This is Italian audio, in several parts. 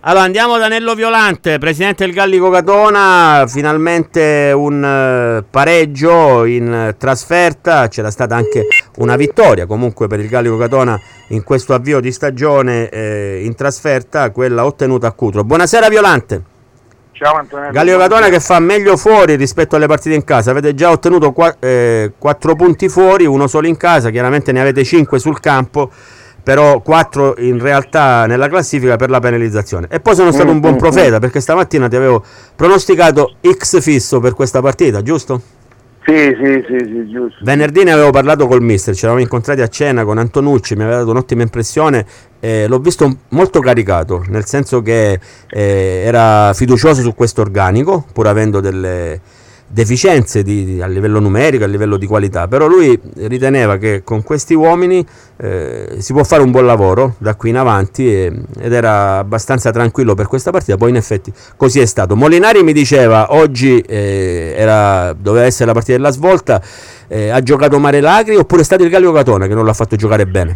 Allora andiamo da Nello Violante, presidente del Gallico Catona. Finalmente un pareggio in trasferta, c'era stata anche una vittoria comunque per il Gallico Catona in questo avvio di stagione in trasferta, quella ottenuta a Cutro. Buonasera Violante. Ciao Antonello. Gallico Catona che fa meglio fuori rispetto alle partite in casa, avete già ottenuto 4 punti fuori, uno solo in casa, chiaramente ne avete 5 sul campo, però 4 in realtà nella classifica per la penalizzazione. E poi sono stato un buon profeta, perché stamattina ti avevo pronosticato X fisso per questa partita, giusto? Sì, giusto. Venerdì ne avevo parlato col mister, ci eravamo incontrati a cena con Antonucci, mi aveva dato un'ottima impressione, l'ho visto molto caricato, nel senso che era fiducioso su questo organico, pur avendo delle deficienze a livello numerico, a livello di qualità, però lui riteneva che con questi uomini si può fare un buon lavoro da qui in avanti ed era abbastanza tranquillo per questa partita. Poi in effetti così è stato. Molinari mi diceva oggi doveva essere la partita della svolta, ha giocato mare lacri, oppure è stato il Gallico Catona che non l'ha fatto giocare bene?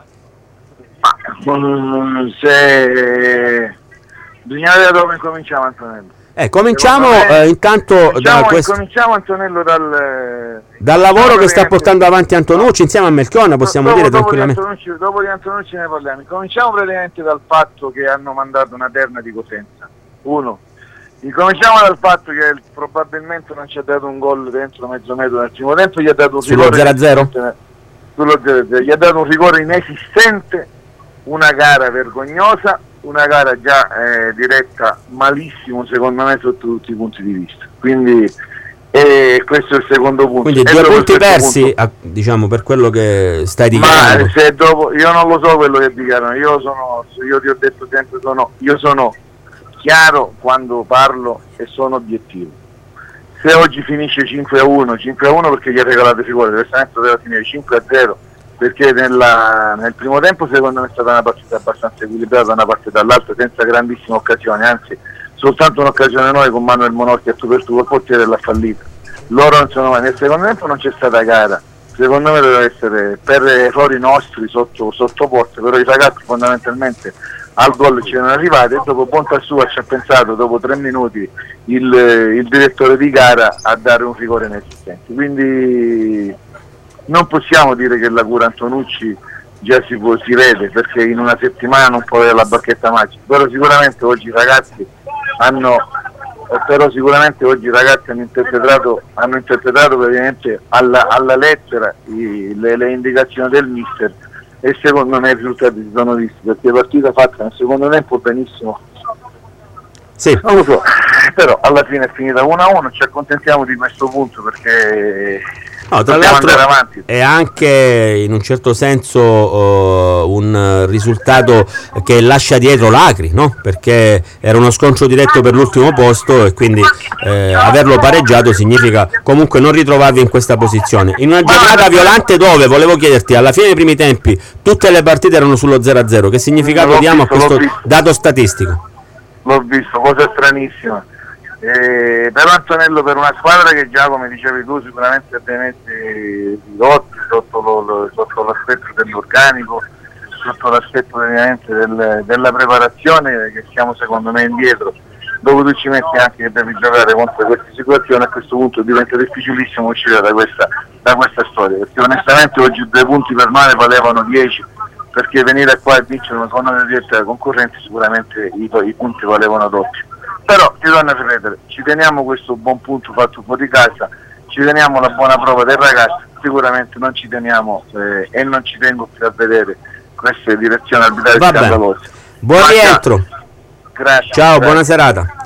Se bisogna vedere dove cominciamo, Antonello. Cominciamo intanto cominciamo Antonello dal lavoro che sta portando avanti Antonucci insieme a Melchiona, possiamo dire tranquillamente. Dopo di Antonucci ne parliamo. Cominciamo praticamente dal fatto che hanno mandato una terna di Cosenza. Cominciamo dal fatto che probabilmente non ci ha dato un gol dentro mezzo metro nel primo tempo, gli ha dato un rigore sullo 0-0. Sullo 0-0 gli ha dato un rigore inesistente, una gara vergognosa, una gara già diretta malissimo secondo me sotto tutti i punti di vista, quindi questo è il secondo punto. Quindi 2 punti persi diciamo per quello che stai dichiarando. Ma se dopo, io non lo so quello che dichiarano, io ti ho detto sempre, io sono chiaro quando parlo e sono obiettivo. Se oggi finisce 5-1 perché gli ha regalato figure, restantemente doveva finire 5-0, perché nel primo tempo secondo me è stata una partita abbastanza equilibrata da una parte e dall'altra, senza grandissime occasioni, anzi soltanto un'occasione noi con Manuel Monorchi a tu per tu col portiere l'ha fallita. Loro non sono mai. Nel secondo tempo non c'è stata gara, secondo me doveva essere per errori nostri sotto porta, però i ragazzi fondamentalmente al gol ci erano arrivati e dopo bontà sua ci ha pensato dopo 3 minuti il direttore di gara a dare un rigore inesistente, quindi non possiamo dire che la cura Antonucci già si vede, perché in una settimana non può avere la bacchetta magica, però sicuramente oggi i ragazzi hanno interpretato praticamente alla lettera le indicazioni del mister, e secondo me i risultati si sono visti, perché la partita fatta nel secondo tempo benissimo. Sì. Non lo so, però alla fine è finita 1-1, ci accontentiamo di questo punto perché tra l'altro è anche in un certo senso un risultato che lascia dietro Lacri, no? Perché era uno scontro diretto per l'ultimo posto e quindi averlo pareggiato significa comunque non ritrovarvi in questa posizione. In una giornata Violante dove, volevo chiederti, alla fine dei primi tempi tutte le partite erano sullo 0-0, che significato diamo a questo dato statistico? L'ho visto, cosa stranissima. Però Antonello, per una squadra che già, come dicevi tu, sicuramente ha dei mezzi ridotti sotto l'aspetto dell'organico, sotto l'aspetto della preparazione, che siamo secondo me indietro, dopo tu ci metti anche che devi giocare contro queste situazioni, a questo punto diventa difficilissimo uscire da questa storia, perché onestamente oggi 2 punti per male valevano 10, perché venire qua e vincere una seconda diretta della concorrenza sicuramente i punti valevano doppio. Però ti torno a ripetere, ci teniamo questo buon punto fatto fuori casa, ci teniamo la buona prova del ragazzo, sicuramente non ci teniamo e non ci tengo più a vedere queste direzioni arbitrali scandalose. Buon rientro. Grazie. Ciao, buona serata.